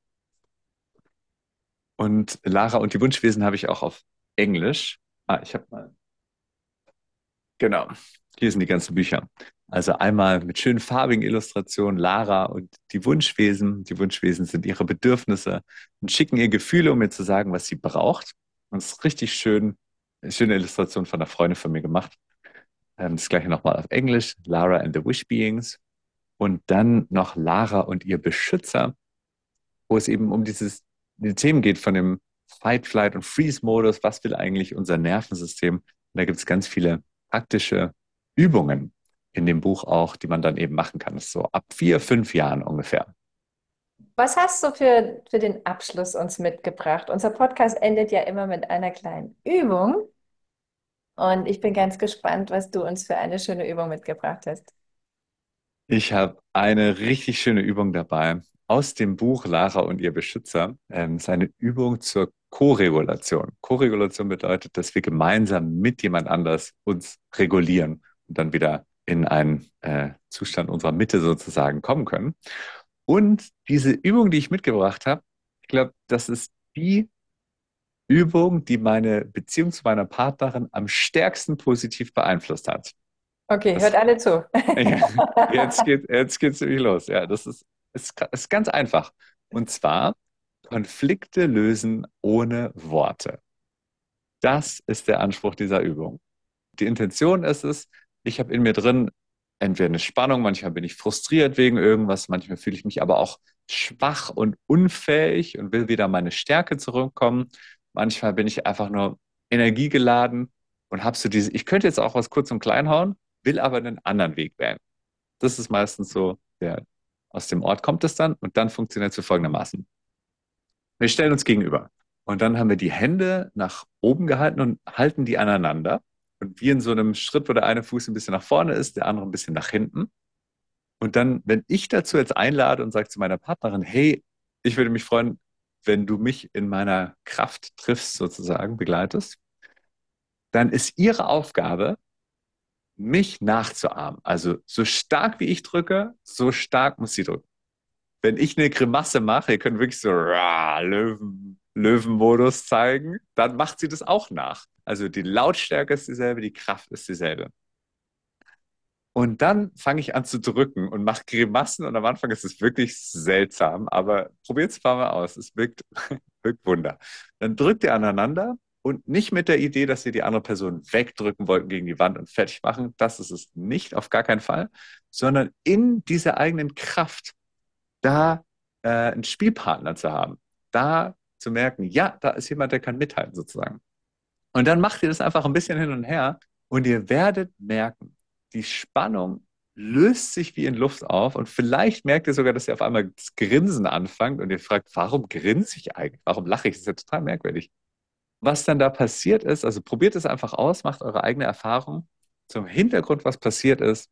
Und Lara und die Wunschwesen habe ich auch auf Englisch. Ah, ich habe mal, genau, hier sind die ganzen Bücher. Also einmal mit schönen farbigen Illustrationen, Lara und die Wunschwesen. Die Wunschwesen sind ihre Bedürfnisse und schicken ihr Gefühle, um mir zu sagen, was sie braucht. Und es ist richtig schön, eine schöne Illustration von einer Freundin von mir gemacht. Ähm, das gleiche nochmal auf Englisch, Lara and the Wish Beings. Und dann noch Lara und ihr Beschützer, wo es eben um dieses, die Themen geht von dem Fight, Flight und Freeze-Modus. Was will eigentlich unser Nervensystem? Und da gibt es ganz viele praktische Übungen in dem Buch auch, die man dann eben machen kann. Das ist so ab vier, fünf Jahren ungefähr. Was hast du für, für den Abschluss uns mitgebracht? Unser Podcast endet ja immer mit einer kleinen Übung und ich bin ganz gespannt, was du uns für eine schöne Übung mitgebracht hast. Ich habe eine richtig schöne Übung dabei aus dem Buch Lara und ihr Beschützer. Ähm, es ist eine Übung zur Koregulation. Koregulation bedeutet, dass wir gemeinsam mit jemand anders uns regulieren und dann wieder in einen äh, Zustand unserer Mitte sozusagen kommen können. Und diese Übung, die ich mitgebracht habe, ich glaube, das ist die Übung, die meine Beziehung zu meiner Partnerin am stärksten positiv beeinflusst hat. Okay, hört Das alle zu. ja, jetzt geht, jetzt geht's nämlich los. Ja, das ist, ist, ist ganz einfach. Und zwar Konflikte lösen ohne Worte. Das ist der Anspruch dieser Übung. die Intention ist es, ich habe in mir drin entweder eine Spannung, manchmal bin ich frustriert wegen irgendwas, manchmal fühle ich mich aber auch schwach und unfähig und will wieder meine Stärke zurückkommen. Manchmal bin ich einfach nur energiegeladen und habe so diese, ich könnte jetzt auch was kurz und klein hauen, will aber einen anderen Weg wählen. Das ist meistens so, der, aus dem Ort kommt es dann und dann funktioniert es folgendermaßen. Wir stellen uns gegenüber und dann haben wir die Hände nach oben gehalten und halten die aneinander. Und wie in so einem Schritt, wo der eine Fuß ein bisschen nach vorne ist, der andere ein bisschen nach hinten. Und dann, wenn ich dazu jetzt einlade und sage zu meiner Partnerin, hey, ich würde mich freuen, wenn du mich in meiner Kraft triffst, sozusagen, begleitest, dann ist ihre Aufgabe, mich nachzuahmen. Also so stark wie ich drücke, so stark muss sie drücken. Wenn ich eine Grimasse mache, ihr könnt wirklich so rah, Löwen, Löwenmodus zeigen, dann macht sie das auch nach. Also die Lautstärke ist dieselbe, die Kraft ist dieselbe. Und dann fange ich an zu drücken und mache Grimassen und am Anfang ist es wirklich seltsam, aber probiert es mal aus. Es wirkt, wirkt Wunder. Dann drückt ihr aneinander und nicht mit der Idee, dass ihr die andere Person wegdrücken wollt gegen die Wand und fertig machen. Das ist es nicht, auf gar keinen Fall, sondern in dieser eigenen Kraft da äh, einen Spielpartner zu haben, da zu merken, ja, da ist jemand, der kann mithalten sozusagen. Und dann macht ihr das einfach ein bisschen hin und her und ihr werdet merken, die Spannung löst sich wie in Luft auf und vielleicht merkt ihr sogar, dass ihr auf einmal das Grinsen anfangt und ihr fragt, warum grinse ich eigentlich? Warum lache ich? Das ist ja total merkwürdig. Was dann da passiert ist, also probiert es einfach aus, macht eure eigene Erfahrung. Zum Hintergrund, was passiert ist,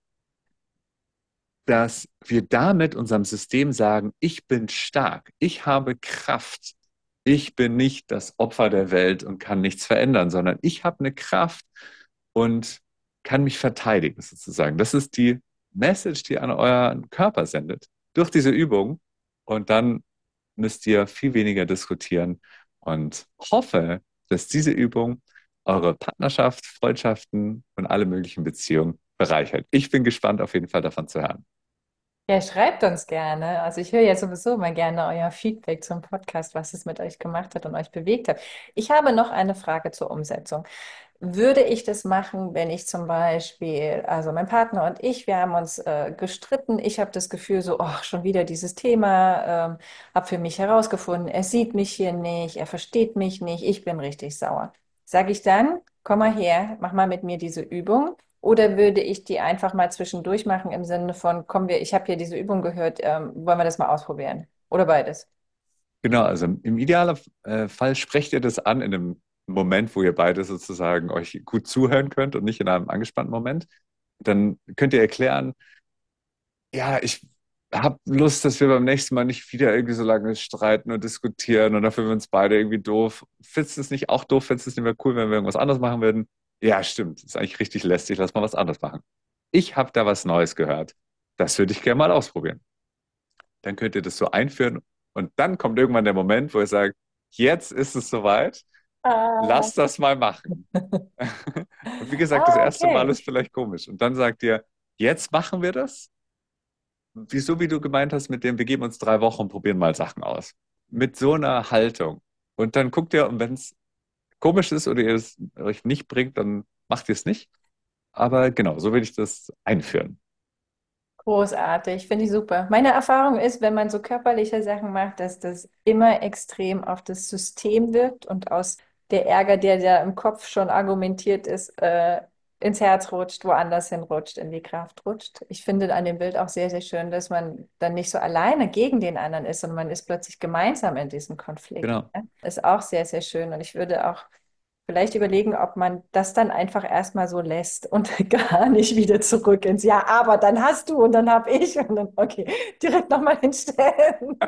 dass wir damit unserem System sagen, ich bin stark, ich habe Kraft, ich bin nicht das Opfer der Welt und kann nichts verändern, sondern ich habe eine Kraft und kann mich verteidigen sozusagen. Das ist die Message, die an euren Körper sendet durch diese Übung und dann müsst ihr viel weniger diskutieren und hoffe, dass diese Übung eure Partnerschaft, Freundschaften und alle möglichen Beziehungen bereichert. Ich bin gespannt, auf jeden Fall davon zu hören. Ja, schreibt uns gerne. Also ich höre ja sowieso immer gerne euer Feedback zum Podcast, was es mit euch gemacht hat und euch bewegt hat. Ich habe noch eine Frage zur Umsetzung. Würde ich das machen, wenn ich zum Beispiel, also mein Partner und ich, wir haben uns äh, gestritten. Ich habe das Gefühl so, oh, schon wieder dieses Thema, ähm, habe für mich herausgefunden, er sieht mich hier nicht, er versteht mich nicht, ich bin richtig sauer. Sage ich dann, komm mal her, mach mal mit mir diese Übung. Oder würde ich die einfach mal zwischendurch machen im Sinne von, kommen wir, ich habe hier diese Übung gehört, ähm, wollen wir das mal ausprobieren? Oder beides? Genau, also im idealen äh, Fall sprecht ihr das an in einem Moment, wo ihr beide sozusagen euch gut zuhören könnt und nicht in einem angespannten Moment. Dann könnt ihr erklären, ja, ich habe Lust, dass wir beim nächsten Mal nicht wieder irgendwie so lange streiten und diskutieren und dafür wir uns beide irgendwie doof. Findest du es nicht auch doof? Findest du es nicht mehr cool, wenn wir irgendwas anderes machen würden? Ja, stimmt. Ist eigentlich richtig lästig. Lass mal was anderes machen. Ich habe da was Neues gehört. Das würde ich gerne mal ausprobieren. Dann könnt ihr das so einführen und dann kommt irgendwann der Moment, wo ihr sagt, jetzt ist es soweit, Ah, lass das mal machen. Und wie gesagt, das ah, erste Mal okay. ist vielleicht komisch. Und dann sagt ihr, jetzt machen wir das. Wieso, wie du gemeint hast, mit dem, wir geben uns drei Wochen und probieren mal Sachen aus. Mit so einer Haltung. Und dann guckt ihr, und wenn es komisch ist oder ihr es euch nicht bringt, dann macht ihr es nicht. Aber genau, so will ich das einführen. Großartig, finde ich super. Meine Erfahrung ist, wenn man so körperliche Sachen macht, dass das immer extrem auf das System wirkt und aus der Ärger, der da im Kopf schon argumentiert ist, äh, ins Herz rutscht, woanders hinrutscht, in die Kraft rutscht. Ich finde an dem Bild auch sehr, sehr schön, dass man dann nicht so alleine gegen den anderen ist, sondern man ist plötzlich gemeinsam in diesem Konflikt. Genau. Ja? Ist auch sehr, sehr schön. Und ich würde auch vielleicht überlegen, ob man das dann einfach erstmal so lässt und gar nicht wieder zurück ins Ja, aber dann hast du und dann habe ich und dann, okay, direkt nochmal hinstellen.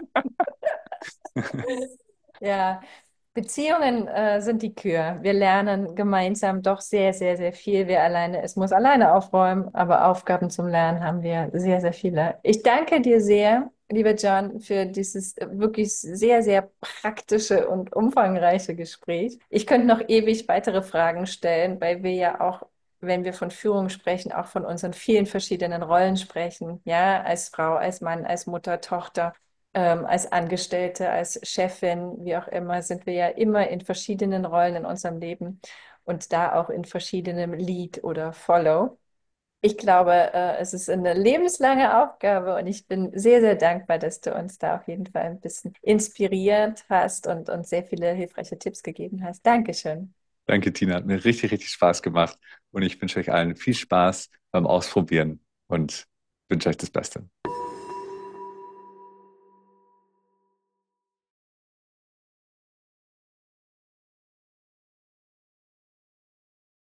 Ja, Beziehungen äh, sind die Kür. Wir lernen gemeinsam doch sehr, sehr, sehr viel. Wer alleine ist, muss alleine aufräumen, aber Aufgaben zum Lernen haben wir sehr, sehr viele. Ich danke dir sehr, lieber John, für dieses äh, wirklich sehr, sehr praktische und umfangreiche Gespräch. Ich könnte noch ewig weitere Fragen stellen, weil wir ja auch, wenn wir von Führung sprechen, auch von unseren vielen verschiedenen Rollen sprechen. Ja, als Frau, als Mann, als Mutter, Tochter ähm, als Angestellte, als Chefin, wie auch immer, sind wir ja immer in verschiedenen Rollen in unserem Leben. und da auch in verschiedenem Lead oder Follow. Ich glaube, äh, es ist eine lebenslange Aufgabe und ich bin sehr, sehr dankbar, dass du uns da auf jeden Fall ein bisschen inspiriert hast und uns sehr viele hilfreiche Tipps gegeben hast. Dankeschön. Danke, Tina. Hat mir richtig, richtig Spaß gemacht. Und ich wünsche euch allen viel Spaß beim Ausprobieren und wünsche euch das Beste.